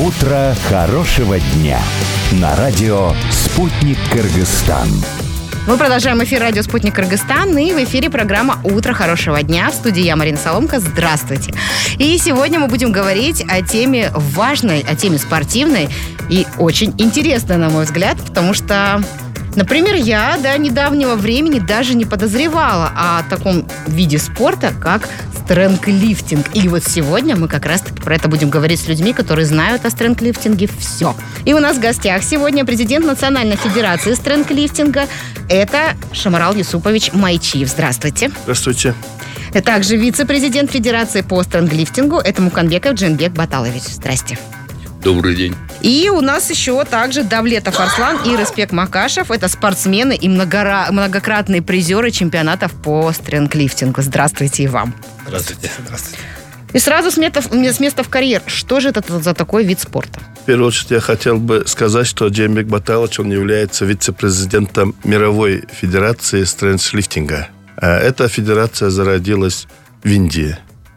Утро хорошего дня на радио «Спутник Кыргызстан». Мы продолжаем эфир радио «Спутник Кыргызстан», и в эфире программа «Утро хорошего дня». В студии я, Марина Соломка. Здравствуйте. И сегодня мы будем говорить о теме важной, о теме спортивной и очень интересной, на мой взгляд, потому что, например, я до недавнего времени даже не подозревала о таком виде спорта, как стрэнг-лифтинг. И вот сегодня мы как раз-таки про это будем говорить с людьми, которые знают о стрэнг-лифтинге все. И у нас в гостях сегодня президент Национальной федерации стрэнг-лифтинга. Это Шамарал Юсупович Майчиев. Здравствуйте. Здравствуйте. Также вице-президент Федерации по стрэнг-лифтингу. Это Муканбеков Дженбек Баталович. Здрасте. Добрый день. И у нас еще также Давлетов Арслан и Респек Макашев. Это спортсмены и многократные призеры чемпионатов по стрэнг-лифтингу. Здравствуйте и вам. Здравствуйте. Здравствуйте. И сразу с места в карьер. Что же это за такой вид спорта? В первую очередь я хотел бы сказать, что Дженбек Баталович, он является вице-президентом Мировой Федерации стрэнг-лифтинга. Эта федерация зародилась в Индии.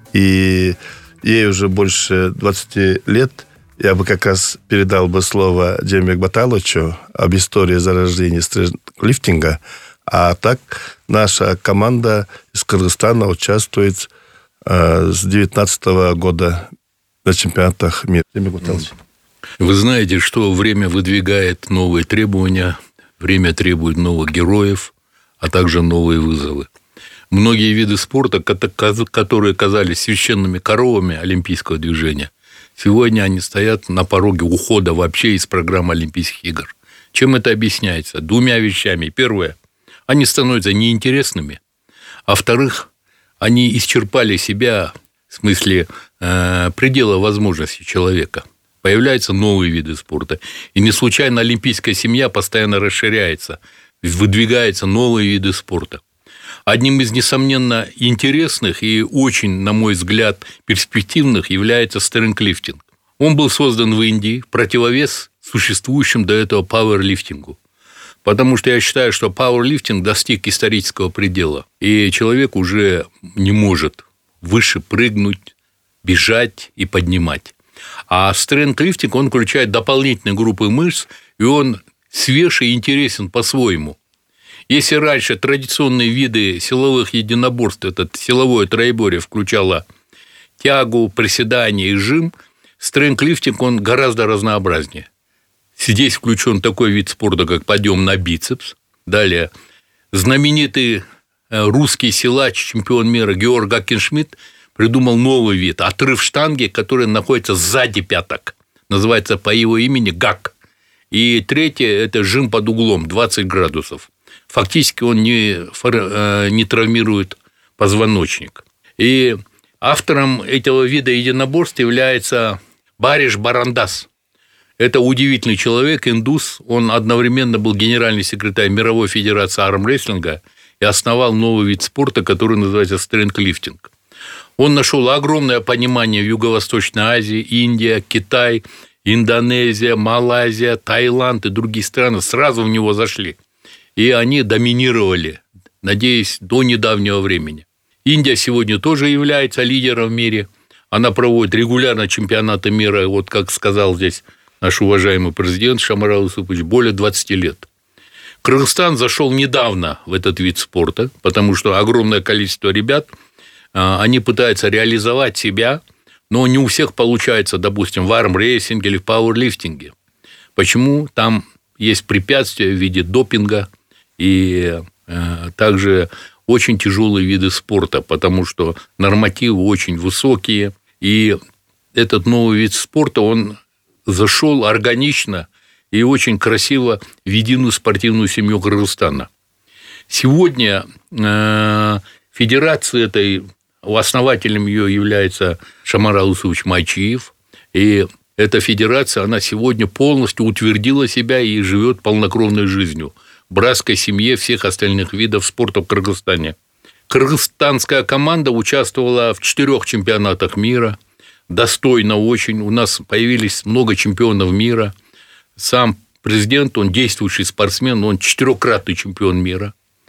И ей уже больше 20 лет. Я бы как раз передал бы слово Дженбек Баталовичу об истории зарождения стрэнг-лифтинга. А так наша команда из Кыргызстана участвует с 2019 года на чемпионатах мира. Дженбек Баталович. Вы знаете, что время выдвигает новые требования, время требует новых героев, а также новые вызовы. Многие виды спорта, которые казались священными коровами олимпийского движения, сегодня они стоят на пороге ухода вообще из программы Олимпийских игр. Чем это объясняется? Двумя вещами. Первое, они становятся неинтересными, а вторых, они исчерпали себя в смысле предела возможностей человека. Появляются новые виды спорта. И не случайно олимпийская семья постоянно расширяется, выдвигаются новые виды спорта. Одним из, несомненно, интересных и очень, на мой взгляд, перспективных является стрэнг-лифтинг. Он был создан в Индии в противовес существующему до этого пауэрлифтингу. Потому что я считаю, что пауэрлифтинг достиг исторического предела, и человек уже не может выше прыгнуть, бежать и поднимать. А стрэнг-лифтинг, он включает дополнительные группы мышц, и он свеж и интересен по-своему. Если раньше традиционные виды силовых единоборств, это силовое троеборье, включало тягу, приседание и жим, стрэнг-лифтинг, он гораздо разнообразнее. Здесь включен такой вид спорта, как подъем на бицепс. Далее, знаменитый русский силач, чемпион мира Георг Акиншмидт придумал новый вид – отрыв штанги, который находится сзади пяток. Называется по его имени гак. И третье – это жим под углом 20 градусов. Фактически он не травмирует позвоночник. И автором этого вида единоборств является Бариш Барандас. Это удивительный человек, индус. Он одновременно был генеральный секретарь Мировой Федерации армрестлинга и основал новый вид спорта, который называется стрэнг-лифтинг. Он нашел огромное понимание в Юго-Восточной Азии, Индия, Китай, Индонезия, Малайзия, Таиланд и другие страны сразу в него зашли. И они доминировали, надеюсь, до недавнего времени. Индия сегодня тоже является лидером в мире. Она проводит регулярно чемпионаты мира, вот как сказал здесь наш уважаемый президент Шамарал Юсупович, более 20 лет. Кыргызстан зашел недавно в этот вид спорта, потому что огромное количество ребят, они пытаются реализовать себя, но не у всех получается, допустим, в армрейсинге или в пауэрлифтинге. Почему? Там есть препятствия в виде допинга и также очень тяжелые виды спорта, потому что нормативы очень высокие, и этот новый вид спорта, он зашел органично и очень красиво в единую спортивную семью Кыргызстана. Сегодня федерация этой, основателем ее является Шамарал Юсупович Майчиев, и эта федерация, она сегодня полностью утвердила себя и живет полнокровной жизнью в братской семье всех остальных видов спорта в Кыргызстане. Кыргызстанская команда участвовала в 4 чемпионатах мира, достойно очень. У нас появились много чемпионов мира. Сам президент, он действующий спортсмен, он 4-кратный чемпион мира.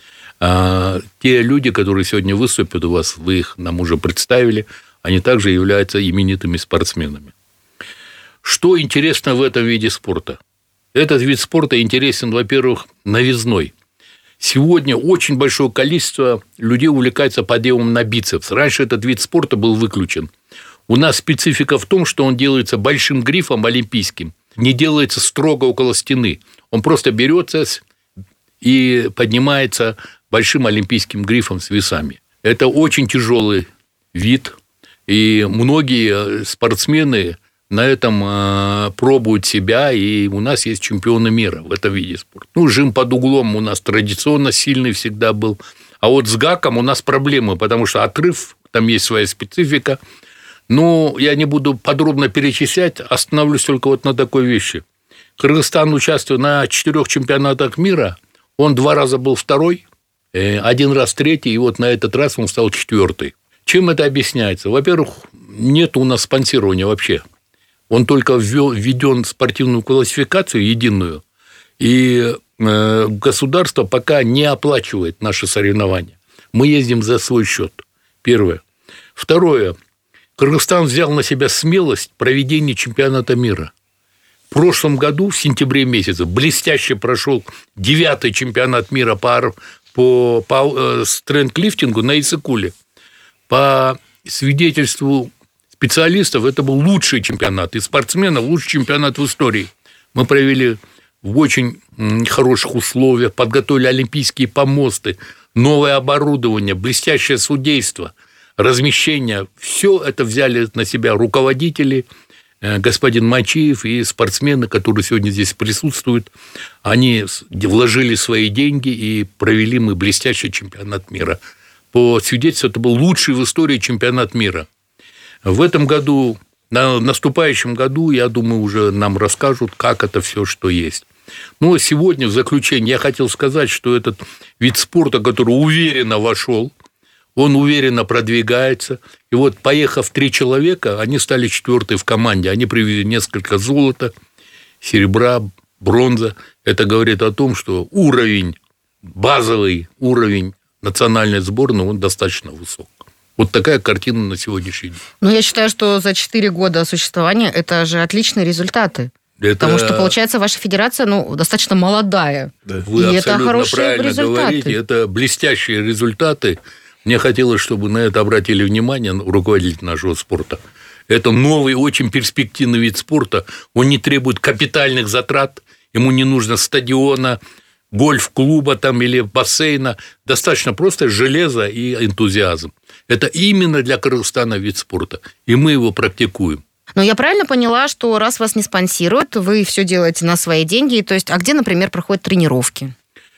А те люди, которые сегодня выступят у вас, вы их нам уже представили, они также являются именитыми спортсменами. Что интересно в этом виде спорта? Этот вид спорта интересен, во-первых, новизной. Сегодня очень большое количество людей увлекается подъемом на бицепс. Раньше этот вид спорта был выключен. У нас специфика в том, что он делается большим грифом олимпийским. Не делается строго около стены. Он просто берется и поднимается большим олимпийским грифом с весами. Это очень тяжелый вид. И многие спортсмены на этом пробуют себя, и у нас есть чемпионы мира в этом виде спорта. Жим под углом у нас традиционно сильный всегда был. А вот с гаком у нас проблемы, потому что отрыв, там есть своя специфика. Но я не буду подробно перечислять, остановлюсь только вот на такой вещи. Кыргызстан участвует на 4 чемпионатах мира. Он 2 раза был 2-й, 1 раз 3-й, и вот на этот раз он стал 4-й. Чем это объясняется? Во-первых, нет у нас спонсирования вообще. Он только введен в спортивную классификацию единую, и государство пока не оплачивает наши соревнования. Мы ездим за свой счет. Первое. Второе. Кыргызстан взял на себя смелость проведения чемпионата мира. В прошлом году, в сентябре месяце, блестяще прошел 9-й чемпионат мира по стрэнг-лифтингу на Иссык-Куле. По свидетельству специалистов, это был лучший чемпионат, и спортсменов лучший чемпионат в истории. Мы провели в очень хороших условиях, подготовили олимпийские помосты, новое оборудование, блестящее судейство, размещение. Все это взяли на себя руководители, господин Мачиев и спортсмены, которые сегодня здесь присутствуют. Они вложили свои деньги, и провели мы блестящий чемпионат мира. По свидетельству, это был лучший в истории чемпионат мира. В этом году, на наступающем году, я думаю, уже нам расскажут, как это все, что есть. Но сегодня в заключение я хотел сказать, что этот вид спорта, который уверенно вошел, он уверенно продвигается. И вот, поехав 3 человека, они стали 4-й в команде. Они привезли несколько золота, серебра, бронза. Это говорит о том, что уровень, базовый уровень национальной сборной, он достаточно высок. Вот такая картина на сегодняшний день. Ну, я считаю, что за 4 года существования это же отличные результаты. Потому что, получается, ваша федерация достаточно молодая. Да. Вы и абсолютно это хорошие правильно результаты. говорите. Это блестящие результаты. Мне хотелось, чтобы на это обратили внимание руководители нашего спорта. Это новый, очень перспективный вид спорта. Он не требует капитальных затрат. Ему не нужно стадиона, гольф-клуба там, или бассейна. Достаточно просто железо и энтузиазм. Это именно для Кыргызстана вид спорта. И мы его практикуем. Но я правильно поняла, что раз вас не спонсируют, вы все делаете на свои деньги. То есть, а где, например, проходят тренировки?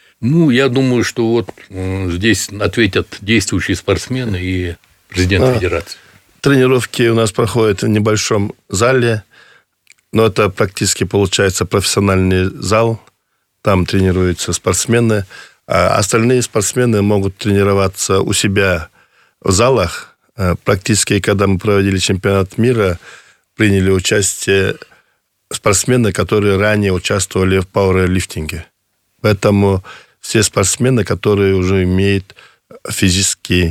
Я думаю, что вот здесь ответят действующие спортсмены и президент федерации. Тренировки у нас проходят в небольшом зале, но это практически получается профессиональный зал. Там тренируются спортсмены, а остальные спортсмены могут тренироваться у себя в залах. Практически, когда мы проводили чемпионат мира, приняли участие спортсмены, которые ранее участвовали в пауэрлифтинге. Поэтому все спортсмены, которые уже имеют физический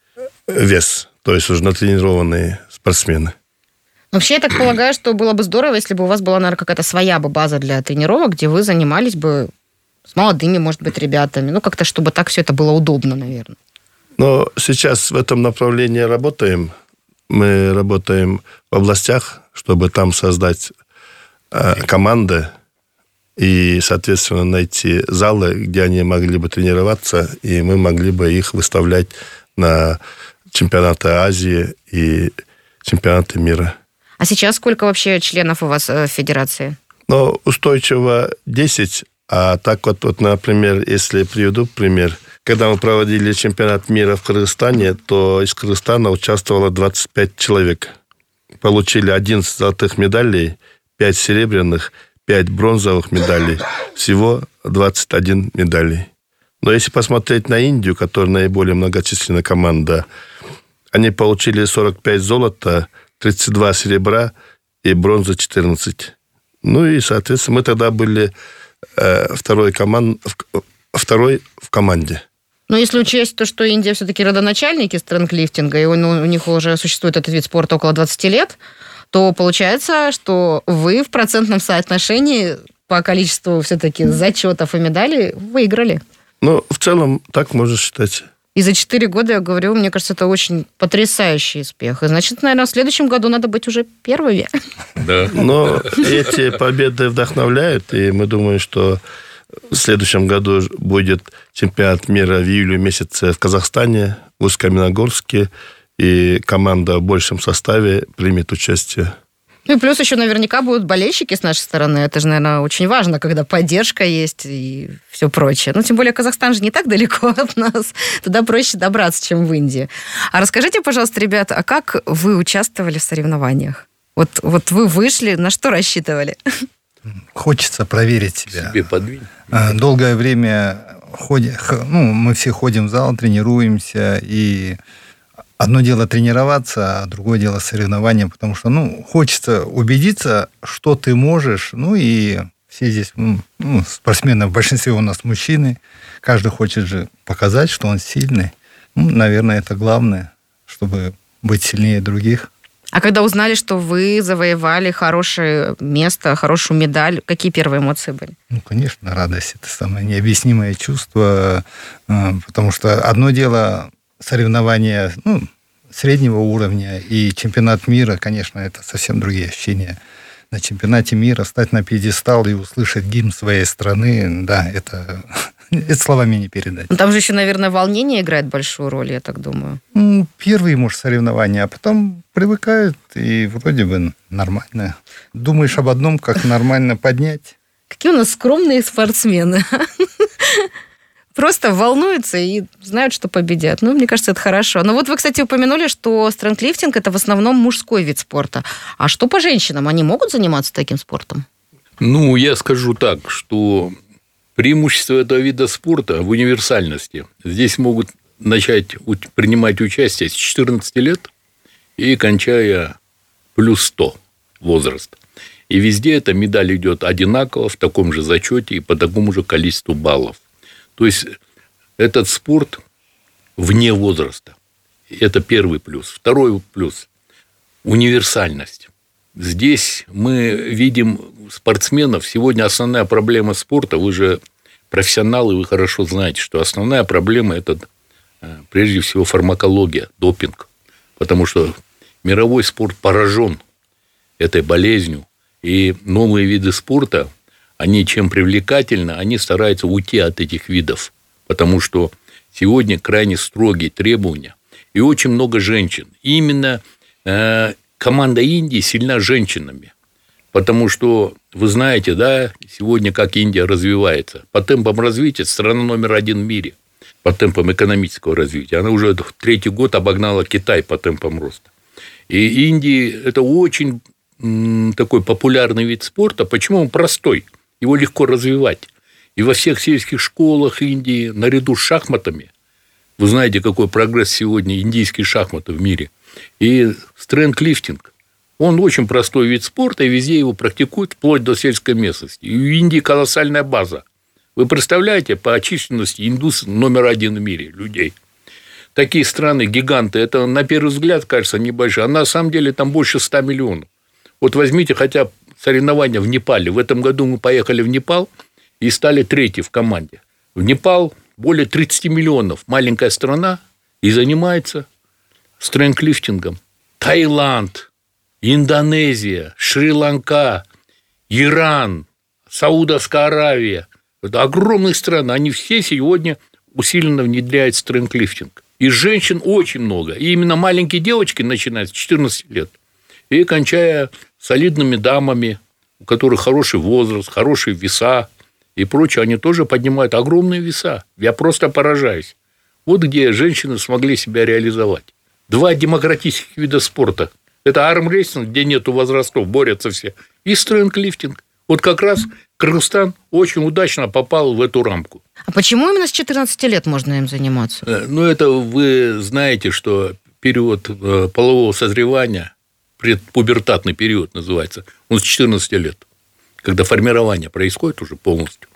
вес, то есть уже натренированные спортсмены. Вообще, я так полагаю, что было бы здорово, если бы у вас была, наверное, какая-то своя бы база для тренировок, где вы занимались бы с молодыми, может быть, ребятами. Как-то, чтобы так все это было удобно, наверное. Но сейчас в этом направлении работаем. Мы работаем в областях, чтобы там создать команды и, соответственно, найти залы, где они могли бы тренироваться, и мы могли бы их выставлять на чемпионаты Азии и чемпионаты мира. А сейчас сколько вообще членов у вас в федерации? Устойчиво 10. А так вот, например, если приведу пример, когда мы проводили чемпионат мира в Кыргызстане, то из Кыргызстана участвовало 25 человек. Получили 11 золотых медалей, 5 серебряных, 5 бронзовых медалей. Всего 21 медалей. Но если посмотреть на Индию, которая наиболее многочисленная команда, они получили 45 золота, 32 серебра и бронза 14. И, соответственно, мы тогда были второй в команде. Но если учесть то, что Индия все-таки родоначальники стрэнг-лифтинга, и у них уже существует этот вид спорта около 20 лет, то получается, что вы в процентном соотношении по количеству все-таки зачетов и медалей выиграли. Ну, в целом, так можно считать. И за 4 года, я говорю, мне кажется, это очень потрясающий успех. И значит, наверное, в следующем году надо быть уже первыми. Да. Но эти победы вдохновляют, и мы думаем, что в следующем году будет чемпионат мира в июле месяце в Казахстане, в Усть-Каменогорске, и команда в большем составе примет участие. Ну и плюс еще наверняка будут болельщики с нашей стороны. Это же, наверное, очень важно, когда поддержка есть и все прочее. Ну, тем более, Казахстан же не так далеко от нас. Туда проще добраться, чем в Индии. А расскажите, пожалуйста, ребята, а как вы участвовали в соревнованиях? Вот вы вышли, на что рассчитывали? Хочется проверить себя. Себе подвинь. Долгое время мы все ходим в зал, тренируемся, и одно дело тренироваться, а другое дело соревнования, потому что, хочется убедиться, что ты можешь, и все здесь, спортсмены, в большинстве у нас мужчины, каждый хочет же показать, что он сильный. Наверное, это главное, чтобы быть сильнее других. А когда узнали, что вы завоевали хорошее место, хорошую медаль, какие первые эмоции были? Конечно, радость. Это самое необъяснимое чувство, потому что одно дело соревнования среднего уровня и чемпионат мира, конечно, это совсем другие ощущения. На чемпионате мира встать на пьедестал и услышать гимн своей страны, да, это словами не передать. Там же еще, наверное, волнение играет большую роль, я так думаю. Первые, может, соревнования, а потом привыкают, и вроде бы нормально. Думаешь об одном, как нормально поднять. Какие у нас скромные спортсмены. Просто волнуются и знают, что победят. Мне кажется, это хорошо. Но вот вы, кстати, упомянули, что стрэнглифтинг – это в основном мужской вид спорта. А что по женщинам? Они могут заниматься таким спортом? Я скажу так, что преимущество этого вида спорта в универсальности. Здесь могут начать принимать участие с 14 лет и кончая плюс 100 возраст. И везде эта медаль идет одинаково, в таком же зачете и по такому же количеству баллов. То есть, этот спорт вне возраста. Это первый плюс. Второй плюс – универсальность. Здесь мы видим спортсменов. Сегодня основная проблема спорта, вы же профессионалы, вы хорошо знаете, что основная проблема – это прежде всего фармакология, допинг. Потому что мировой спорт поражен этой болезнью. И новые виды спорта, они чем привлекательны, они стараются уйти от этих видов. Потому что сегодня крайне строгие требования. И очень много женщин. И именно команда Индии сильна женщинами. Потому что, вы знаете, да, сегодня как Индия развивается. По темпам развития страна номер 1 в мире. По темпам экономического развития. Она уже 3-й год обогнала Китай по темпам роста. И Индия – это очень такой популярный вид спорта. Почему он простой? Его легко развивать. И во всех сельских школах Индии, наряду с шахматами, вы знаете, какой прогресс сегодня индийские шахматы в мире. И стрэнглифтинг, он очень простой вид спорта, и везде его практикуют, вплоть до сельской местности. И в Индии колоссальная база. Вы представляете, по численности индус номер 1 в мире людей. Такие страны, гиганты, это на первый взгляд кажется небольшие, а на самом деле там больше 100 миллионов. Вот возьмите хотя соревнования в Непале. В этом году мы поехали в Непал и стали 3-й в команде. В Непал более 30 миллионов. Маленькая страна и занимается стрэнглифтингом. Таиланд, Индонезия, Шри-Ланка, Иран, Саудовская Аравия. Это огромные страны. Они все сегодня усиленно внедряют стрэнглифтинг. И женщин очень много. И именно маленькие девочки начинают с 14 лет. И кончая солидными дамами, у которых хороший возраст, хорошие веса и прочее, они тоже поднимают огромные веса. Я просто поражаюсь. Вот где женщины смогли себя реализовать. 2 демократических вида спорта. Это армрестлинг, где нету возрастов, борются все. И стрэнглифтинг. Вот как раз Кыргызстан очень удачно попал в эту рамку. А почему именно с 14 лет можно им заниматься? Это вы знаете, что период полового созревания, предпубертатный период называется, он с 14 лет. Когда формирование происходит уже полностью,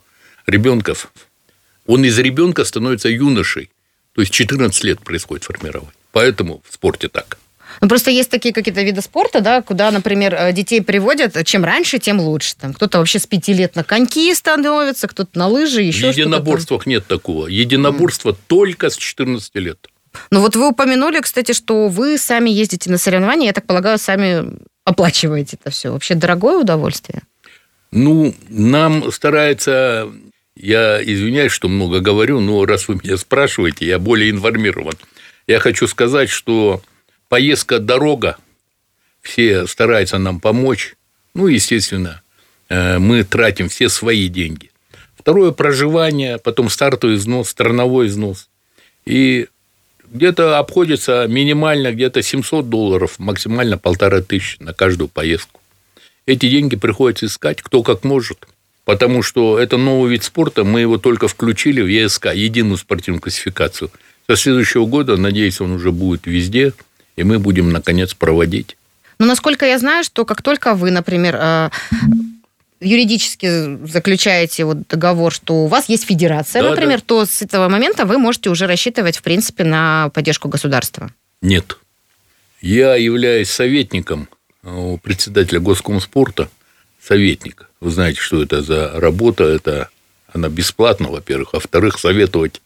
он из ребенка становится юношей. То есть 14 лет происходит формирование. Поэтому в спорте так. Ну, просто есть такие какие-то виды спорта, да, куда, например, детей приводят, чем раньше, тем лучше. Там кто-то вообще с 5 лет на коньки становится, кто-то на лыжи, еще что-то. В единоборствах нет такого. Единоборство только с 14 лет. Ну, вот вы упомянули, кстати, что вы сами ездите на соревнования, я так полагаю, сами оплачиваете это все. Вообще дорогое удовольствие? Ну, нам старается... Я извиняюсь, что много говорю, но раз вы меня спрашиваете, я более информирован. Я хочу сказать, что поездка, дорога, все стараются нам помочь. Ну, естественно, мы тратим все свои деньги. Второе – проживание, потом стартовый взнос, страновой взнос. И где-то обходится минимально где-то $700, максимально 1500 на каждую поездку. Эти деньги приходится искать, кто как может. Потому что это новый вид спорта, мы его только включили в ЕСК, единую спортивную классификацию. Со следующего года, надеюсь, он уже будет везде, и мы будем, наконец, проводить. Ну, насколько я знаю, что как только вы, например, юридически заключаете вот договор, что у вас есть федерация, да, например, да, то с этого момента вы можете уже рассчитывать, в принципе, на поддержку государства. Нет. Я являюсь советником у председателя Госкомспорта, советник. Вы знаете, что это за работа, это она бесплатна, во-первых, а во-вторых, советовать.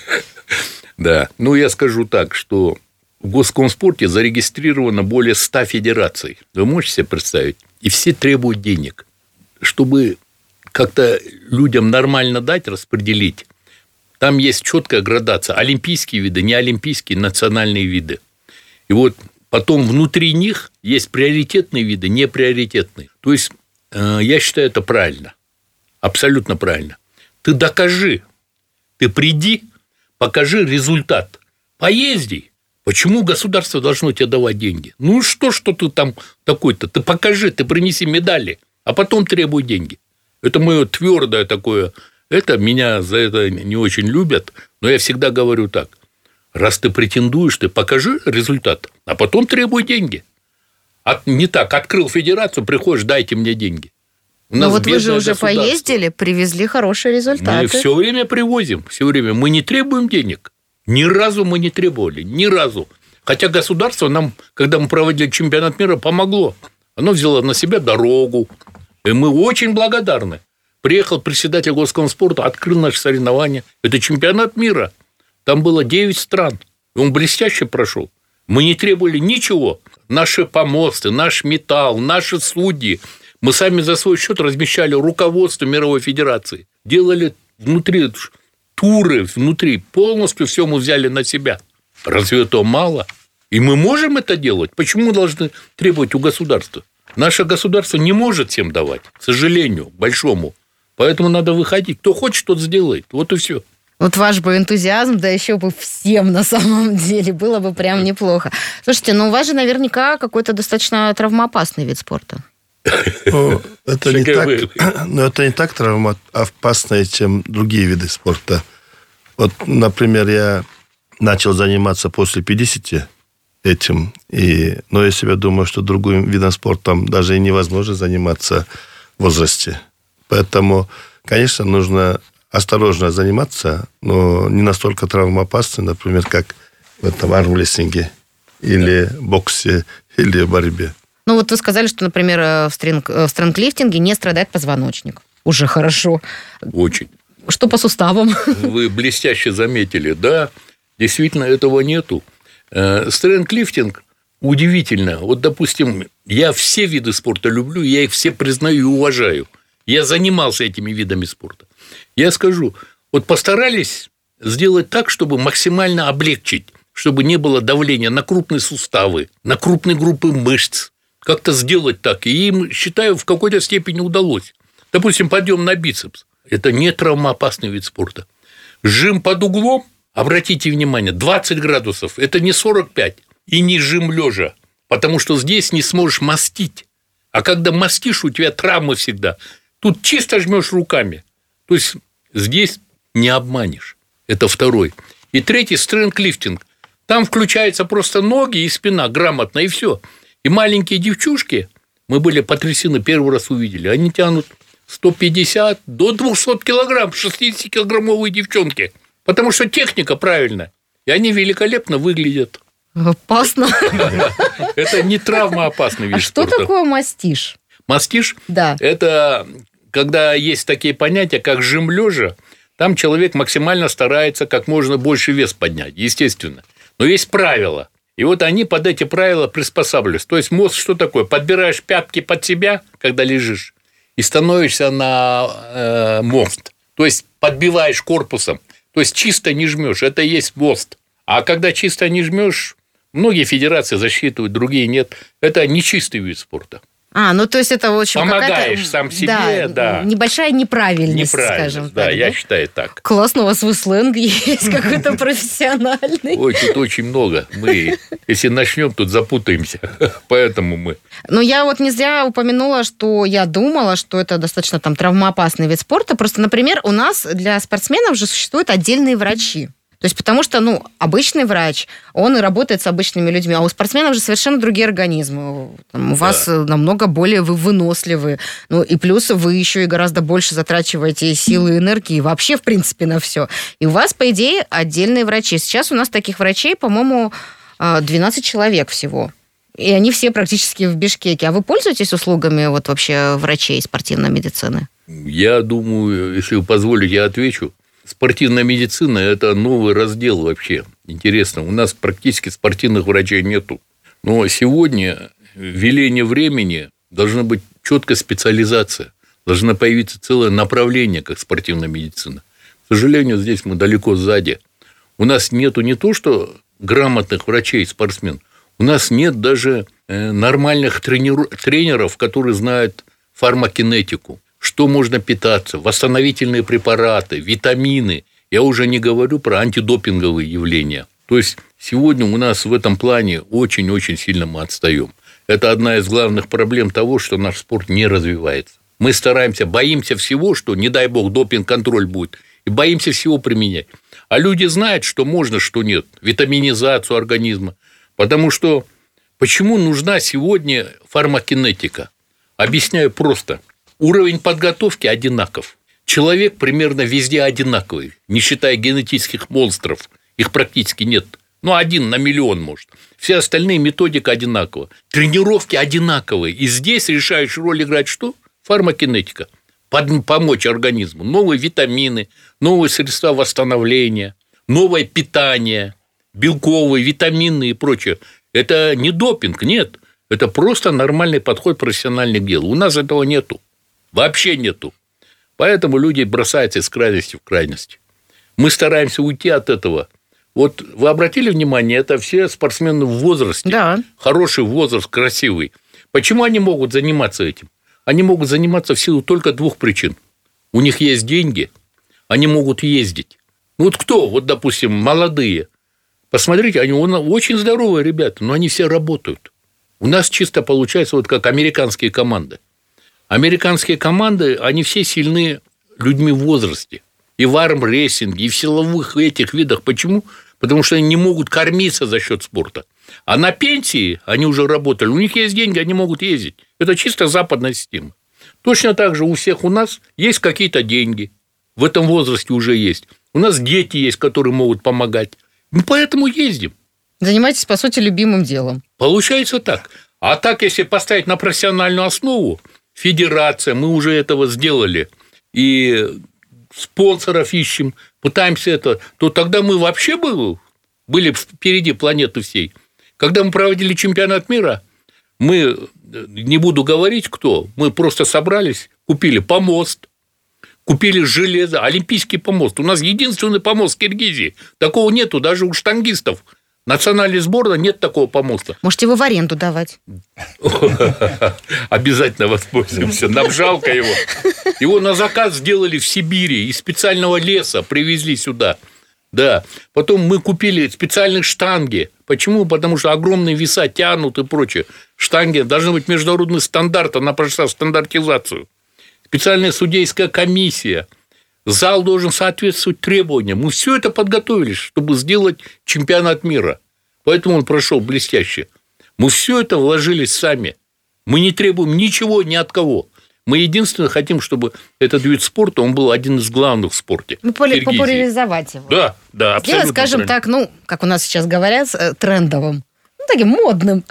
Да. Ну, я скажу так, что в Госкомспорте зарегистрировано более 100 федераций. Вы можете себе представить? И все требуют денег. Чтобы как-то людям нормально дать, распределить, там есть четкая градация. Олимпийские виды, неолимпийские, национальные виды. И вот потом внутри них есть приоритетные виды, неприоритетные. То есть, я считаю, это правильно. Абсолютно правильно. Ты докажи. Ты приди, покажи результат. Поезди. Почему государство должно тебе давать деньги? Ну, что ты там такой-то? Ты покажи, ты принеси медали, а потом требуй деньги. Это мое твердое такое. Это меня за это не очень любят, но я всегда говорю так. Раз ты претендуешь, ты покажи результат, а потом требуй деньги. Не так, открыл федерацию, приходишь, дайте мне деньги. Ну вот вы же уже поездили, привезли хорошие результаты. Мы все время привозим, все время. Мы не требуем денег. Ни разу мы не требовали, ни разу. Хотя государство нам, когда мы проводили чемпионат мира, помогло. Оно взяло на себя дорогу. И мы очень благодарны. Приехал председатель Госкомспорта, открыл наши соревнования. Это чемпионат мира. Там было 9 стран. И он блестяще прошел. Мы не требовали ничего. Наши помосты, наш металл, наши судьи. Мы сами за свой счет размещали руководство мировой федерации. Делали внутри туры, внутри. Полностью все мы взяли на себя. Разве это мало? И мы можем это делать? Почему мы должны требовать у государства? Наше государство не может всем давать, к сожалению, большому. Поэтому надо выходить. Кто хочет, тот сделает. Вот и все. Вот ваш бы энтузиазм, да еще бы всем на самом деле, было бы прям неплохо. Слушайте, ну у вас же наверняка какой-то достаточно травмоопасный вид спорта. Это не так травмоопасно, чем другие виды спорта. Вот, например, я начал заниматься после 50 этим, но я себе думаю, что другим видом спорта даже и невозможно заниматься в возрасте. Поэтому, конечно, нужно осторожно заниматься, но не настолько травмоопасно, например, как в этом армрестлинге или боксе, или борьбе. Ну, вот вы сказали, что, например, в стрэнглифтинге не страдает позвоночник. Уже хорошо. Очень. Что по суставам? Вы блестяще заметили. Да, действительно, этого нету. Стрэнглифтинг удивительно. Вот, допустим, я все виды спорта люблю, я их все признаю и уважаю. Я занимался этими видами спорта. Я скажу, вот постарались сделать так, чтобы максимально облегчить, чтобы не было давления на крупные суставы, на крупные группы мышц. Как-то сделать так. И им, считаю, в какой-то степени удалось. Допустим, подъем на бицепс. Это не травмоопасный вид спорта. Жим под углом, обратите внимание, 20 градусов. Это не 45. И не жим лежа. Потому что здесь не сможешь мастить. А когда мастишь, у тебя травмы всегда. Тут чисто жмешь руками. То есть здесь не обманешь. Это второй. И третий – стрэнглифтинг. Там включаются просто ноги и спина грамотно, и все. И маленькие девчушки, мы были потрясены, первый раз увидели, они тянут 150 до 200 килограмм, 60-килограммовые девчонки. Потому что техника правильная. И они великолепно выглядят. Опасно. Это не травмоопасный вид А что спорта. такое мастиш? Мастиш Да. – это когда есть такие понятия, как жим лежа, там человек максимально старается как можно больше вес поднять, естественно. Но есть правила. И вот они под эти правила приспосабливаются. То есть мост что такое? Подбираешь пятки под себя, когда лежишь, и становишься на мост. То есть подбиваешь корпусом. То есть чисто не жмешь. Это и есть мост. А когда чисто не жмешь, многие федерации засчитывают, другие нет. Это нечистый вид спорта. Ну то есть это, в общем, помогаешь сам себе, да. Небольшая неправильность, скажем да, так. я считаю так. Классно, у вас свой сленг есть какой-то профессиональный. Ой, тут очень много. Мы, если начнем, тут запутаемся. Поэтому мы... Но я вот не зря упомянула, что я думала, что это достаточно там травмоопасный вид спорта. Просто, например, у нас для спортсменов же существуют отдельные врачи. То есть, потому что, обычный врач, он и работает с обычными людьми, а у спортсменов же совершенно другие организмы. У вас намного более вы выносливы. И плюс вы еще и гораздо больше затрачиваете силы и энергии вообще, в принципе, на все. И у вас, по идее, отдельные врачи. Сейчас у нас таких врачей, по-моему, 12 человек всего. И они все практически в Бишкеке. А вы пользуетесь услугами вообще врачей спортивной медицины? Я думаю, если вы позволите, я отвечу. Спортивная медицина – это новый раздел вообще. Интересно, у нас практически спортивных врачей нету. Но сегодня, в веление времени, должна быть четкая специализация. Должна появиться целое направление, как спортивная медицина. К сожалению, здесь мы далеко сзади. У нас нету не то, что грамотных врачей, спортсмен. У нас нет даже нормальных тренеров, которые знают фармакинетику. Что можно питаться, восстановительные препараты, витамины. Я уже не говорю про антидопинговые явления. То есть, сегодня у нас в этом плане очень-очень сильно мы отстаем. Это одна из главных проблем того, что наш спорт не развивается. Мы стараемся, боимся всего, что, не дай бог, допинг-контроль будет, и боимся всего применять. А люди знают, что можно, что нет. Витаминизацию организма. Потому что, почему нужна сегодня фармакинетика? Объясняю просто. Уровень подготовки одинаков. Человек примерно везде одинаковый, не считая генетических монстров. Их практически нет. 1 на миллион, может. Все остальные методика одинакова. Тренировки одинаковые. И здесь решающую роль играет что? Фармакинетика. Помочь организму. Новые витамины, новые средства восстановления, новое питание, белковые, витаминные и прочее. Это не допинг, нет. Это просто нормальный подход профессиональный к делу. У нас этого нету. Вообще нету. Поэтому люди бросаются из крайности в крайность. Мы стараемся уйти от этого. Вот вы обратили внимание, это все спортсмены в возрасте. Да. Хороший возраст, красивый. Почему они могут заниматься этим? Они могут заниматься в силу только 2 причин. У них есть деньги, они могут ездить. Кто? Допустим, молодые. Посмотрите, они очень здоровые ребята, но они все работают. У нас чисто получается как американские команды. Американские команды, они все сильны людьми в возрасте. И в армрестлинге, и в силовых этих видах. Почему? Потому что они не могут кормиться за счет спорта. А на пенсии они уже работали. У них есть деньги, они могут ездить. Это чисто западная система. Точно так же у всех у нас есть какие-то деньги. В этом возрасте уже есть. У нас дети есть, которые могут помогать. Мы поэтому ездим. Занимаетесь, по сути, любимым делом. Получается так. А так, если поставить на профессиональную основу, федерация, мы уже этого сделали, и спонсоров ищем, пытаемся это, то тогда мы вообще были впереди планеты всей. Когда мы проводили чемпионат мира, мы, не буду говорить кто, мы просто собрались, купили помост, купили железо, олимпийский помост. У нас единственный помост в Киргизии. Такого нету даже у штангистов. Национальной сборной нет такого помоста. Можете его в аренду давать. Обязательно воспользуемся. Нам жалко его. Его на заказ сделали в Сибири. Из специального леса привезли сюда. Да. Потом мы купили специальные штанги. Почему? Потому что огромные веса тянут и прочее. Штанги. Должен быть международный стандарт. Она прошла стандартизацию. Специальная судейская комиссия. Зал должен соответствовать требованиям. Мы все это подготовили, чтобы сделать чемпионат мира. Поэтому он прошел блестяще. Мы все это вложились сами. Мы не требуем ничего ни от кого. Мы единственное хотим, чтобы этот вид спорта, он был один из главных в спорте. Ну, популяризовать его. Да, абсолютно. Сделать, скажем так, как у нас сейчас говорят, трендовым. Таким модным.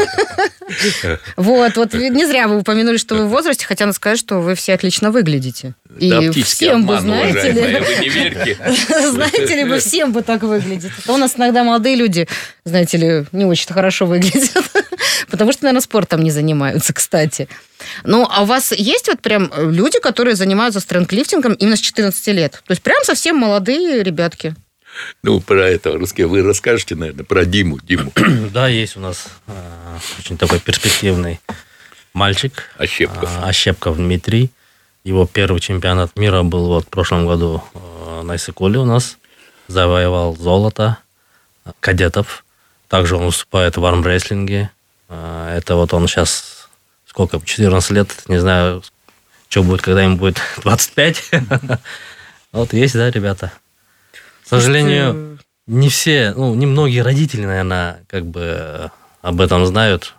Вот не зря вы упомянули, что вы в возрасте, хотя надо сказать, что вы все отлично выглядите. И всем бы, знаете ли... Вы не верьте. Знаете ли, вы всем бы так выглядите. У нас иногда молодые люди, знаете ли, не очень-то хорошо выглядят. Потому что, наверное, спортом не занимаются, кстати. Ну, а у вас есть вот прям люди, которые занимаются стрэнглифтингом именно с 14 лет? То есть прям совсем молодые ребятки. Ну, про это вы расскажете, наверное, про Диму. Да, есть у нас очень такой перспективный мальчик. Ощепков Дмитрий. Его первый чемпионат мира был вот в прошлом году на Иссык-Куле у нас. Завоевал золото кадетов. Также он выступает в армрестлинге. Это вот он сейчас, 14 лет, не знаю, что будет, когда ему будет 25. Вот есть, да, ребята. К сожалению, не все, не многие родители, наверное, как бы об этом знают,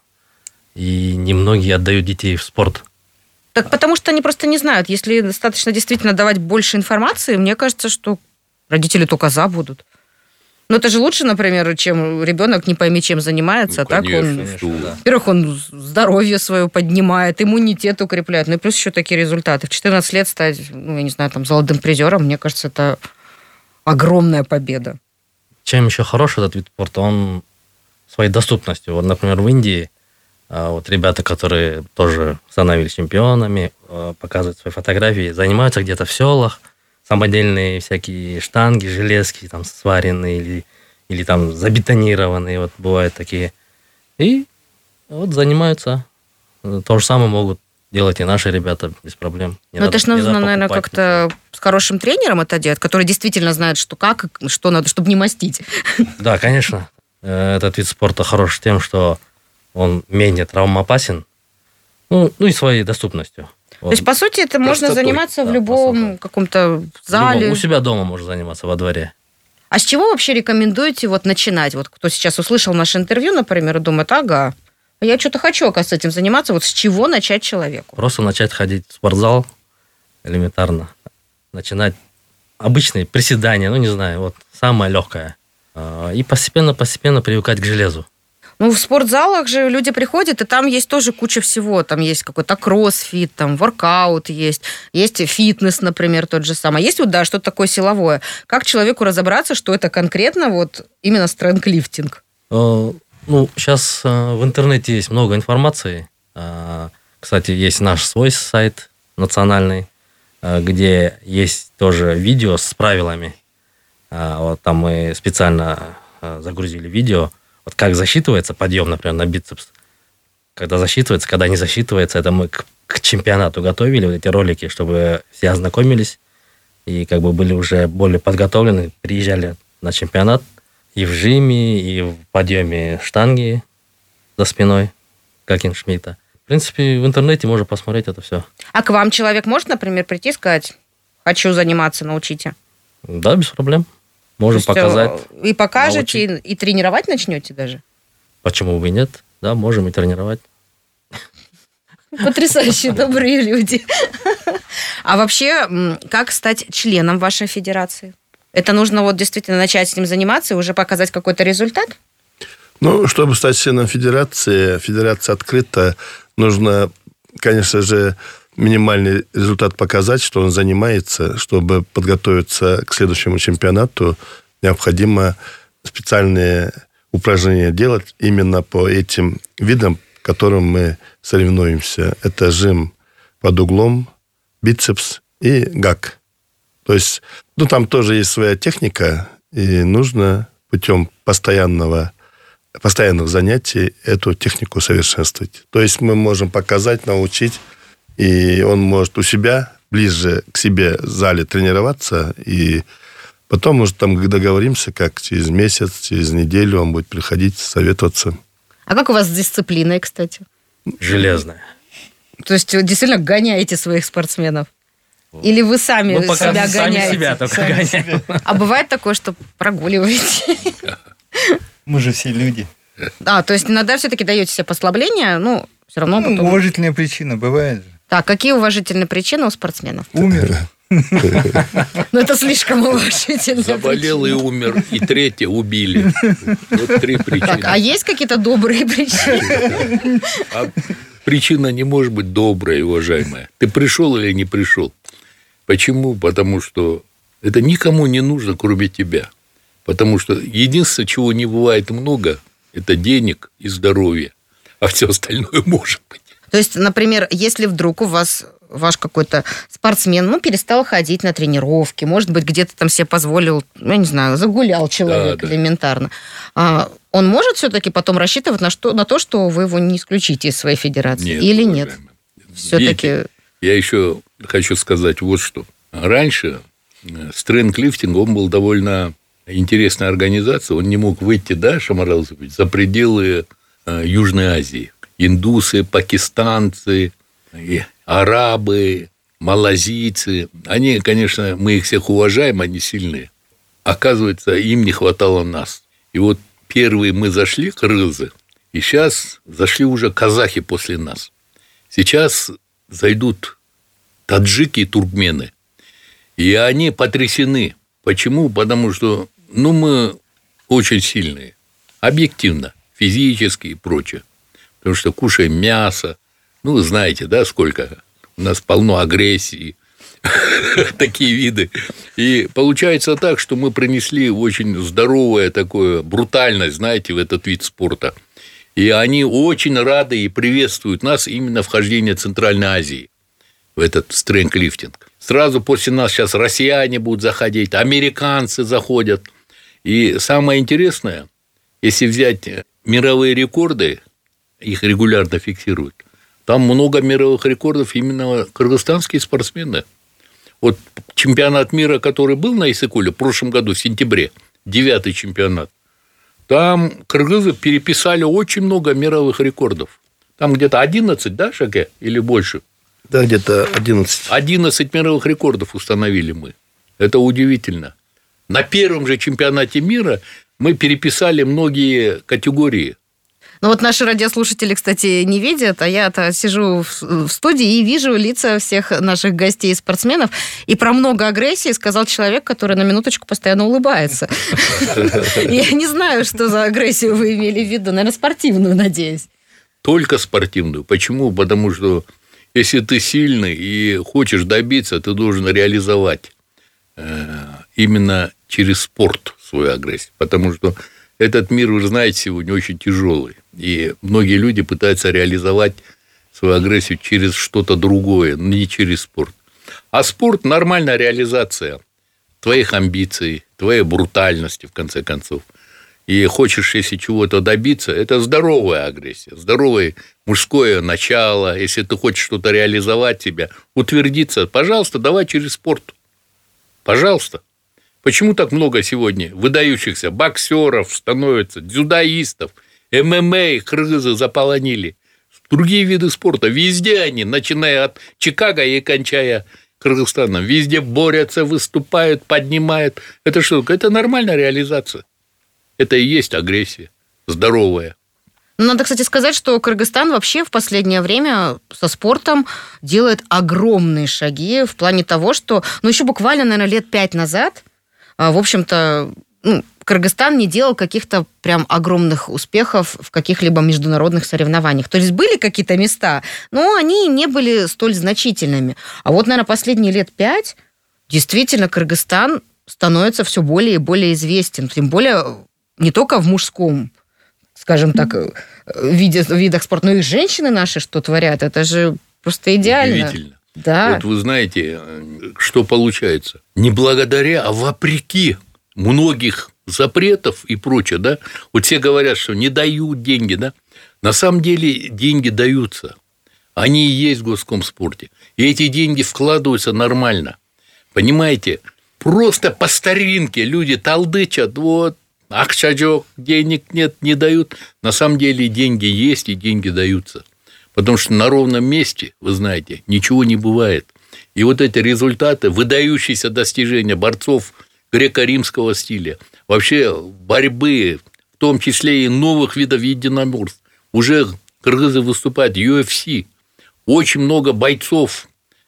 и немногие отдают детей в спорт. Так потому что они просто не знают. Если достаточно действительно давать больше информации, мне кажется, что родители только за будут. Но это же лучше, например, чем ребенок не пойми, чем занимается. Во-первых, он здоровье свое поднимает, иммунитет укрепляет. Ну и плюс еще такие результаты. В 14 лет стать, я не знаю, золотым призером, мне кажется, это... огромная победа. Чем еще хорош этот вид спорта? Он своей доступностью. Вот, например, в Индии вот ребята, которые тоже становились чемпионами, показывают свои фотографии, занимаются где-то в селах, самодельные всякие штанги, железки, сваренные или забетонированные, вот бывают такие. И вот занимаются. То же самое могут делать и наши ребята без проблем. Но это же нужно, наверное, как-то с хорошим тренером это делать, который действительно знает, что как, что надо, чтобы не мастить. Да, конечно. Этот вид спорта хорош тем, что он менее травмоопасен, и своей доступностью. То есть, по сути, это можно заниматься в любом каком-то зале. У себя дома можно заниматься во дворе. А с чего вообще рекомендуете начинать? Вот кто сейчас услышал наше интервью, например, и думает, я что-то хочу, оказывается, этим заниматься. Вот с чего начать человеку? Просто начать ходить в спортзал элементарно. Начинать обычные приседания, не знаю, самое легкое. И постепенно привыкать к железу. В спортзалах же люди приходят, и там есть тоже куча всего. Там есть какой-то кроссфит, воркаут есть фитнес, например, тот же самый. Есть что-то такое силовое. Как человеку разобраться, что это конкретно именно стрэнглифтинг? Сейчас в интернете есть много информации. Кстати, есть наш свой сайт национальный, где есть тоже видео с правилами. Там мы специально загрузили видео, как засчитывается подъем, например, на бицепс. Когда засчитывается, когда не засчитывается, это мы к чемпионату готовили эти ролики, чтобы все ознакомились и были уже более подготовлены, приезжали на чемпионат. И в жиме, и в подъеме штанги за спиной, как Шмидта. В принципе, в интернете можно посмотреть это все. А к вам человек может, например, прийти и сказать, хочу заниматься, научите? Да, без проблем. Можем показать. И покажете, и тренировать начнете даже? Почему бы и нет? Да, можем и тренировать. Потрясающие, добрые люди. А вообще, как стать членом вашей федерации? Это нужно действительно начать с ним заниматься и уже показать какой-то результат? Чтобы стать членом федерация открыта, нужно, конечно же, минимальный результат показать, что он занимается. Чтобы подготовиться к следующему чемпионату, необходимо специальные упражнения делать именно по этим видам, в которым мы соревнуемся. Это жим под углом, бицепс и гак. То есть, там тоже есть своя техника, и нужно путем постоянных занятий эту технику совершенствовать. То есть, мы можем показать, научить, и он может у себя, ближе к себе в зале тренироваться, и потом, может, договоримся, как через месяц, через неделю он будет приходить, советоваться. А как у вас с дисциплиной, кстати? Железная. То есть, действительно гоняете своих спортсменов? Или вы сами себя гоняете? Сами себя только гоняем. А бывает такое, что прогуливаете? Мы же все люди. То есть иногда все-таки даете себе послабление, все равно потом... Уважительная причина бывает же. Так, какие уважительные причины у спортсменов? Умер. Ну, это слишком уважительно. Заболел и умер, и третье убили. Вот 3 причины. Так, а есть какие-то добрые причины? А причина не может быть добрая, уважаемая. Ты пришел или не пришел? Почему? Потому что это никому не нужно, кроме тебя. Потому что единственное, чего не бывает много, это денег и здоровье. А все остальное может быть. То есть, например, если вдруг у вас ваш какой-то спортсмен, перестал ходить на тренировки, может быть, где-то там себе позволил, я не знаю, загулял человек элементарно, он может все-таки потом рассчитывать на то, что вы его не исключите из своей федерации? Нет, или нет? Все-таки... Я еще хочу сказать вот что. Раньше стрэнг-лифтинг, он был довольно интересная организация, он не мог выйти, Шамарал Зубович, за пределы Южной Азии. Индусы, пакистанцы, арабы, малазийцы. Они, конечно, мы их всех уважаем, они сильные. Оказывается, им не хватало нас. И вот первые мы зашли, кыргызы, и сейчас зашли уже казахи после нас. Сейчас зайдут таджики и туркмены. И они потрясены. Почему? Потому что мы очень сильные. Объективно, физически и прочее. Потому что кушаем мясо. Вы знаете, сколько? У нас полно агрессии. Такие виды. И получается так, что мы принесли очень здоровое такое брутальность, знаете, в этот вид спорта. И они очень рады и приветствуют нас именно вхождение Центральной Азии в этот стрэнг-лифтинг. Сразу после нас сейчас россияне будут заходить, американцы заходят. И самое интересное, если взять мировые рекорды, их регулярно фиксируют, там много мировых рекордов именно кыргызстанские спортсмены. Вот чемпионат мира, который был на Иссык-Куле в прошлом году, в сентябре, 9-й чемпионат, там кыргызы переписали очень много мировых рекордов. Там где-то 11, Шаке, или больше? Да, где-то 11. 11 мировых рекордов установили мы. Это удивительно. На первом же чемпионате мира мы переписали многие категории. Наши радиослушатели, кстати, не видят, а я-то сижу в студии и вижу лица всех наших гостей и спортсменов. И про много агрессии сказал человек, который на минуточку постоянно улыбается. Я не знаю, что за агрессию вы имели в виду. Наверное, спортивную, надеюсь. Только спортивную. Почему? Потому что если ты сильный и хочешь добиться, ты должен реализовать именно через спорт свою агрессию. Потому что этот мир, вы знаете, сегодня очень тяжелый. И многие люди пытаются реализовать свою агрессию через что-то другое, не через спорт. А спорт – нормальная реализация твоих амбиций, твоей брутальности, в конце концов. И хочешь, если чего-то добиться, это здоровая агрессия, здоровое мужское начало. Если ты хочешь что-то реализовать себя, утвердиться, пожалуйста, давай через спорт. Пожалуйста. Почему так много сегодня выдающихся боксеров становится, дзюдоистов, ММА, кыргызы заполонили. Другие виды спорта, везде они, начиная от Чикаго и кончая Кыргызстаном, везде борются, выступают, поднимают. Это что? Это нормальная реализация. Это и есть агрессия, здоровая. Надо, кстати, сказать, что Кыргызстан вообще в последнее время со спортом делает огромные шаги в плане того, что, еще буквально, наверное, лет 5 назад, в общем-то, Кыргызстан не делал каких-то прям огромных успехов в каких-либо международных соревнованиях. То есть были какие-то места, но они не были столь значительными. А вот, наверное, последние лет 5 действительно Кыргызстан становится все более и более известен. Тем более не только в мужском, скажем так, видах спорта, но и женщины наши что творят. Это же просто идеально. Удивительно. Да. Вот вы знаете, что получается? Не благодаря, а вопреки многих запретов и прочее, да? Вот все говорят, что не дают деньги, да? На самом деле деньги даются. Они и есть в городском спорте. И эти деньги вкладываются нормально. Понимаете? Просто по старинке люди толдычат, акчажок, денег нет, не дают. На самом деле деньги есть и деньги даются. Потому что на ровном месте, вы знаете, ничего не бывает. И вот эти результаты, выдающиеся достижения борцов греко-римского стиля, вообще борьбы, в том числе и новых видов единоборств. Уже кыргызы выступают в UFC. очень много бойцов,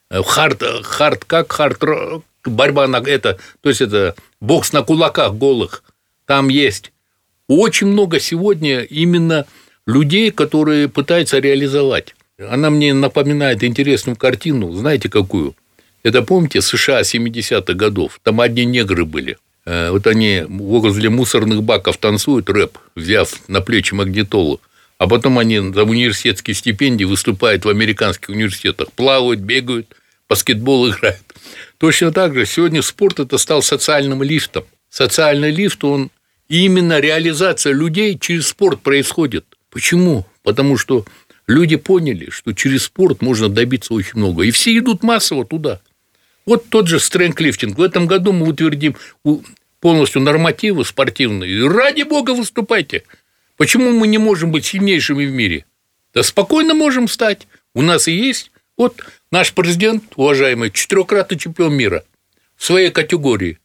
борьба на это, то есть это бокс на кулаках голых, там есть. Очень много сегодня именно людей, которые пытаются реализовать. Она мне напоминает интересную картину, знаете, какую? Это, помните, США 70-х годов, там одни негры были. Вот они возле мусорных баков танцуют рэп, взяв на плечи магнитолу. А потом они за университетские стипендии выступают в американских университетах. Плавают, бегают, баскетбол играют. Точно так же сегодня спорт это стал социальным лифтом. Социальный лифт, он именно реализация людей через спорт происходит. Почему? Потому что люди поняли, что через спорт можно добиться очень много. И все идут массово туда. Вот тот же стрэнг-лифтинг. В этом году мы утвердим полностью нормативы спортивные. И ради бога выступайте. Почему мы не можем быть сильнейшими в мире? Да спокойно можем стать. У нас и есть. Вот наш президент, уважаемый, 4-кратный чемпион мира в своей категории.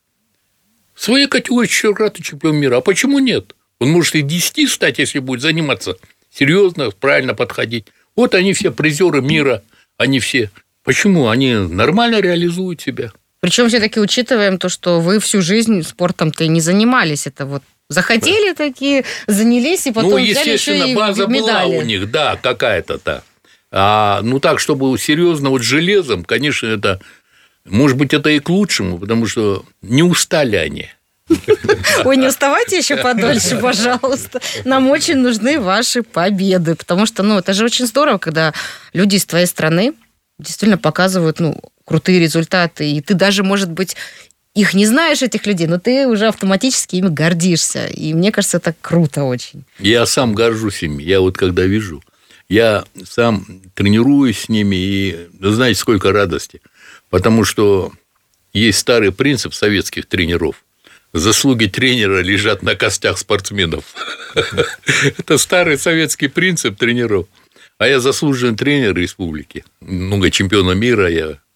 В своей категории 4-кратный чемпион мира. А почему нет? Он может и 10 стать, если будет заниматься серьезно, правильно подходить. Вот они все призеры мира, они все. Почему? Они нормально реализуют себя. Причем все-таки учитываем то, что вы всю жизнь спортом-то и не занимались. Это вот захотели такие, занялись, и потом взяли еще и база медали. Была у них, да, какая-то. Так, чтобы серьезно, вот железом, конечно, это, может быть, это и к лучшему, потому что не устали они. Ой, не уставайте еще подольше, пожалуйста. Нам очень нужны ваши победы, потому что, это же очень здорово, когда люди из твоей страны действительно показывают, крутые результаты, и ты даже, может быть, их не знаешь, этих людей, но ты уже автоматически ими гордишься, и мне кажется, это круто очень. Я сам горжусь ими, я вот когда вижу, я сам тренируюсь с ними, и знаете, сколько радости, потому что есть старый принцип советских тренеров. Заслуги тренера лежат на костях спортсменов. Это старый советский принцип тренеров. А я заслуженный тренер республики. Много чемпионов мира.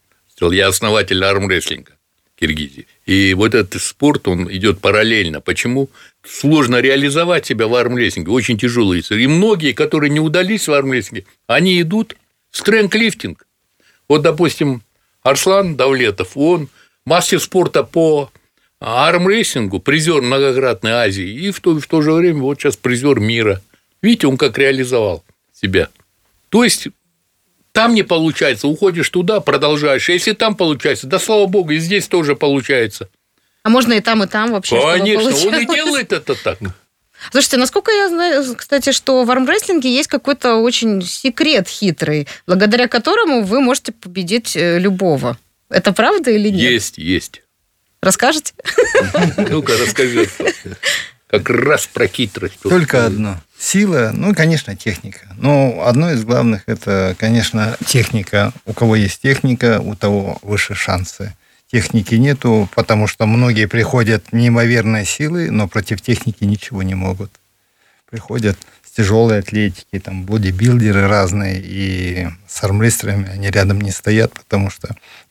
Я основатель армрестлинга Киргизии. И вот этот спорт, он идет параллельно. Почему? Сложно реализовать себя в армрестлинге. Очень тяжелый. И многие, которые не удались в армрестлинге, они идут в стрэнг-лифтинг. Вот, допустим, Арслан Давлетов, он мастер спорта по армрестлингу, призер многократной Азии, и в то же время вот сейчас призер мира. Видите, он как реализовал себя. То есть там не получается, уходишь туда, продолжаешь. А если там получается, да слава богу, и здесь тоже получается. А можно и там вообще? Конечно, он и делает это так. Слушайте, насколько я знаю, кстати, что в армрестлинге есть какой-то очень секрет хитрый, благодаря которому вы можете победить любого. Это правда или нет? Есть. Расскажете? Ну-ка, расскажи. Как раз про хитрость. Только одно. Сила, конечно, техника. Но одно из главных – это, конечно, техника. У кого есть техника, у того выше шансы. Техники нету, потому что многие приходят неимоверной силой, но против техники ничего не могут. Приходят с тяжелой атлетики, там бодибилдеры разные, и с армрестлерами они рядом не стоят, потому что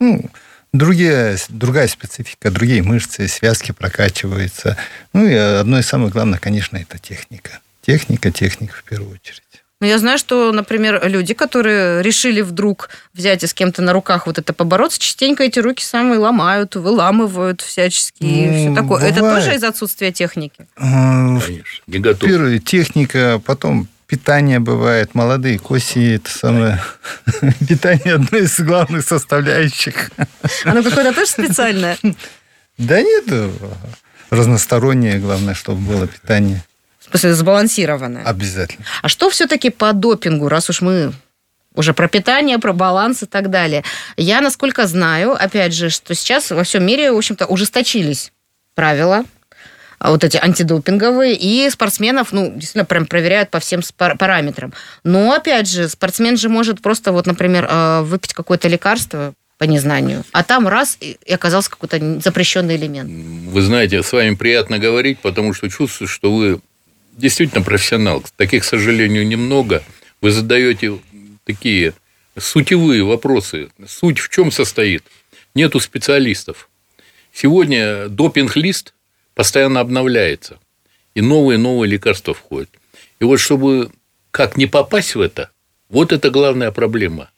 другая специфика, другие мышцы, связки прокачиваются. И одно из самых главных, конечно, это техника. Техника в первую очередь. Я знаю, что, например, люди, которые решили вдруг взять и с кем-то на руках вот это побороться, частенько эти руки самые ломают, выламывают всячески и все такое. Бывает. Это тоже из отсутствия техники? Конечно, не готов. Первое, техника, потом питание бывает, молодые кости, это самое... Питание одно из главных составляющих. Оно какое-то тоже специальное? Да нет, разностороннее, главное, чтобы было питание. В смысле, сбалансированное? Обязательно. А что все-таки по допингу, раз уж мы уже про питание, про баланс и так далее? Я, насколько знаю, опять же, что сейчас во всем мире, в общем-то, ужесточились правила, вот эти антидопинговые, и спортсменов, действительно, прям проверяют по всем параметрам. Но, опять же, спортсмен же может просто, например, выпить какое-то лекарство по незнанию, а там раз и оказался какой-то запрещенный элемент. Вы знаете, с вами приятно говорить, потому что чувствую, что вы действительно профессионал. Таких, к сожалению, немного. Вы задаете такие сутевые вопросы. Суть в чем состоит? Нету специалистов. Сегодня допинг-лист постоянно обновляется, и новые лекарства входят. И вот чтобы как не попасть в это, вот это главная проблема.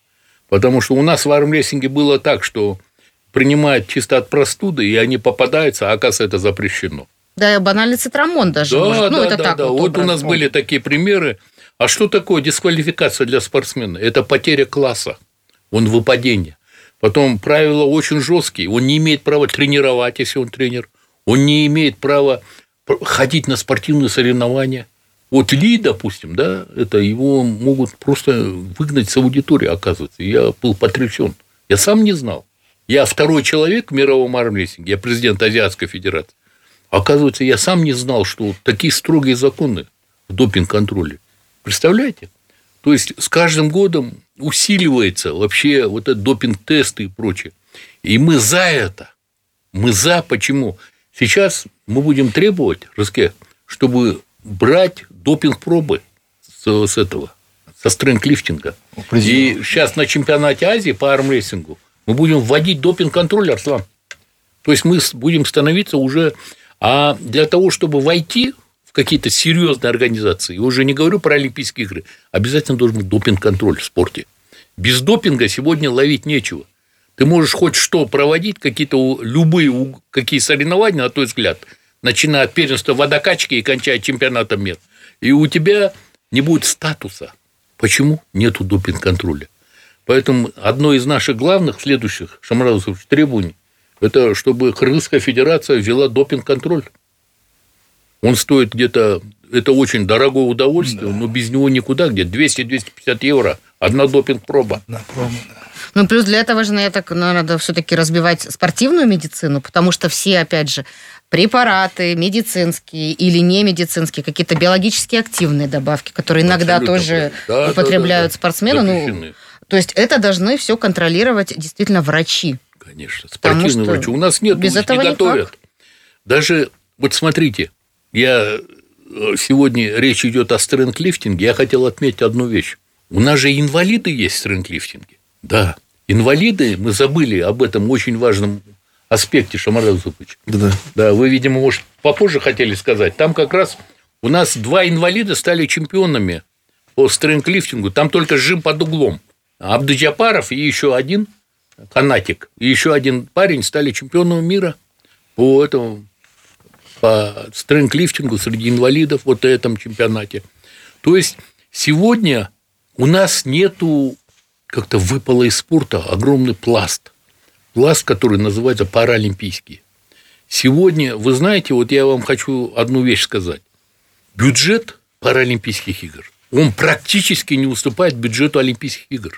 Потому что у нас в армрестлинге было так, что принимают чисто от простуды, и они попадаются, а оказывается, это запрещено. Да, банальный цитрамон даже. Да. Вот у нас были такие примеры. А что такое дисквалификация для спортсмена? Это потеря класса, он выпадение. Потом правила очень жесткие. Он не имеет права тренировать, если он тренер. Он не имеет права ходить на спортивные соревнования. Вот Ли, допустим, да, это его могут просто выгнать с аудитории, оказывается. Я был потрясен. Я сам не знал. Я второй человек в мировом армрестлинге, я президент Азиатской федерации. Оказывается, я сам не знал, что такие строгие законы в допинг-контроле. Представляете? То есть, с каждым годом усиливается вообще вот этот допинг-тест и прочее. И мы за это. Мы за. Почему? Сейчас мы будем требовать, Рыске, чтобы брать допинг-пробы с этого, со стрэнг-лифтинга. И сейчас на чемпионате Азии по армрестлингу мы будем вводить допинг-контроль, Арслан. То есть, мы будем становиться уже... А для того, чтобы войти в какие-то серьезные организации, я уже не говорю про Олимпийские игры, обязательно должен быть допинг-контроль в спорте. Без допинга сегодня ловить нечего. Ты можешь хоть что проводить, какие-то любые какие соревнования, на твой взгляд, начиная от первенства водокачки и кончая чемпионатом мира. И у тебя не будет статуса. Почему? Нету допинг-контроля. Поэтому одно из наших главных следующих, Шамразович, требований, это чтобы Кыргызская федерация ввела допинг-контроль. Он стоит где-то... Это очень дорогое удовольствие, но без него никуда, где 200-250 евро. Одна допинг-проба. Ну, плюс для этого же, надо все-таки разбивать спортивную медицину, потому что все, опять же, препараты медицинские или не медицинские, какие-то биологически активные добавки, которые иногда тоже употребляют спортсмены. То есть, это должны все контролировать действительно врачи. Конечно, спортивные врачи. У нас нет, без этого не готовят. Никак. Даже, вот смотрите, сегодня речь идет о стрэнг-лифтинге, я хотел отметить одну вещь. У нас же инвалиды есть в стрэнг-лифтинге. Да, инвалиды, мы забыли об этом очень важном аспекте, Шамар Зубович. Да, вы, видимо, может, попозже хотели сказать. Там как раз у нас 2 инвалида стали чемпионами по стрэнг-лифтингу. Там только жим под углом. Абдыджапаров и еще один канатик, и еще один парень стали чемпионами мира по стрэнг-лифтингу среди инвалидов вот в этом чемпионате. То есть, сегодня у нас нету, как-то выпало из спорта огромный пласт, который называется паралимпийский. Сегодня, вы знаете, вот я вам хочу одну вещь сказать. Бюджет паралимпийских игр, он практически не уступает бюджету Олимпийских игр.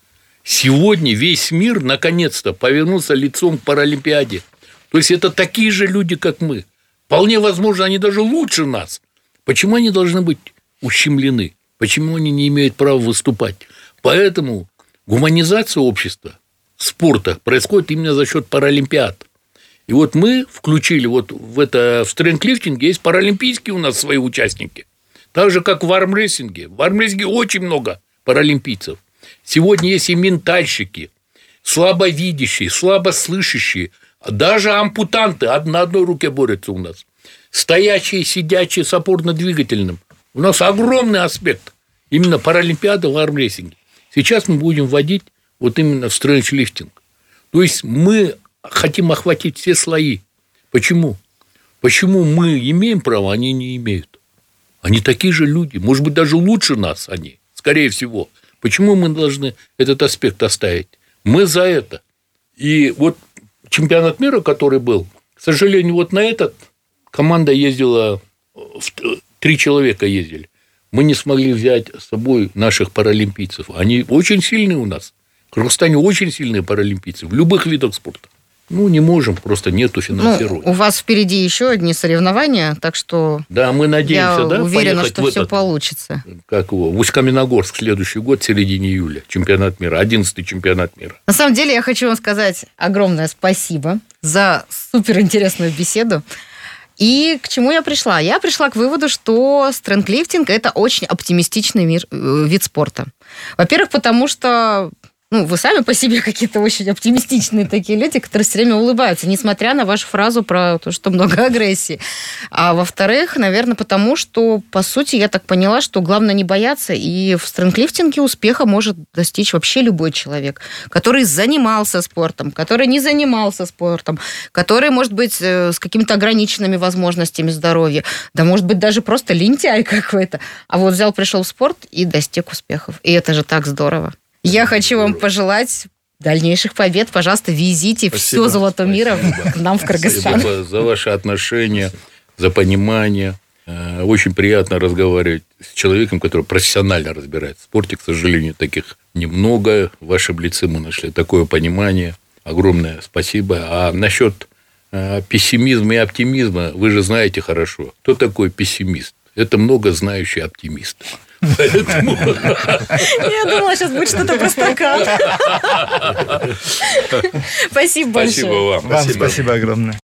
Сегодня весь мир наконец-то повернулся лицом к Паралимпиаде. То есть, это такие же люди, как мы. Вполне возможно, они даже лучше нас. Почему они должны быть ущемлены? Почему они не имеют права выступать? Поэтому гуманизация общества, спорта происходит именно за счет паралимпиад. И вот мы включили вот в стрэнг-лифтинге есть паралимпийские у нас свои участники. Так же, как в армрестлинге. В армрестлинге очень много паралимпийцев. Сегодня есть и ментальщики, слабовидящие, слабослышащие, даже ампутанты на одной руке борются у нас. Стоячие, сидячие с опорно-двигательным. У нас огромный аспект именно паралимпиады в армрестлинге. Сейчас мы будем вводить вот именно в стрэнг-лифтинг. То есть, мы хотим охватить все слои. Почему? Почему мы имеем право, они не имеют? Они такие же люди. Может быть, даже лучше нас они, скорее всего. Почему мы должны этот аспект оставить? Мы за это. И вот чемпионат мира, который был, к сожалению, вот на этот команда ездила, 3 человека ездили. Мы не смогли взять с собой наших паралимпийцев. Они очень сильные у нас. В Кыргызстане очень сильные паралимпийцы в любых видах спорта. Не можем, просто нету финансирования. У вас впереди еще одни соревнования, так что да, мы надеемся, я уверена, что все получится. В Усть-Каменогорск следующий год, в середине июля, чемпионат мира, 11-й чемпионат мира. На самом деле, я хочу вам сказать огромное спасибо за суперинтересную беседу. И к чему я пришла? Я пришла к выводу, что стрэнг-лифтинг – это очень оптимистичный вид спорта. Во-первых, потому что вы сами по себе какие-то очень оптимистичные такие люди, которые все время улыбаются, несмотря на вашу фразу про то, что много агрессии. А во-вторых, наверное, потому что, по сути, я так поняла, что главное не бояться, и в стрэнглифтинге успеха может достичь вообще любой человек, который занимался спортом, который не занимался спортом, который, может быть, с какими-то ограниченными возможностями здоровья, да, может быть, даже просто лентяй какой-то. А вот взял, пришел в спорт и достиг успехов. И это же так здорово. Я хочу вам пожелать дальнейших побед. Пожалуйста, везите все золото мира к нам в Кыргызстан. Спасибо за ваши отношения, за понимание. Очень приятно разговаривать с человеком, который профессионально разбирается в спорте. К сожалению, таких немного. В вашем лице мы нашли такое понимание. Огромное спасибо. А насчет пессимизма и оптимизма, вы же знаете хорошо, кто такой пессимист. Это многознающий оптимист. Поэтому... Я думала, сейчас будет что-то про стакан. Спасибо большое. Спасибо вам. Спасибо огромное.